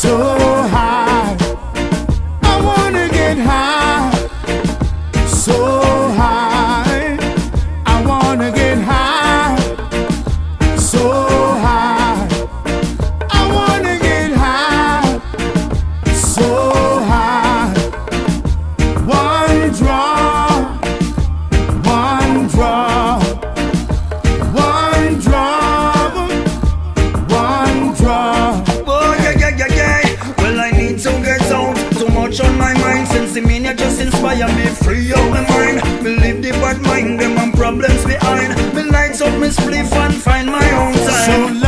so high. I wanna get high, so high. I wanna get high, so high. I wanna get high, so high. One drop, one drop, one drop, one drop. Oh yeah. Well, I need to get out. Too much on my mind. Since the mania just inspire me, free out my mind. Believe the bad mind, them and problems behind. Me lights up, me spliff and find my own time. So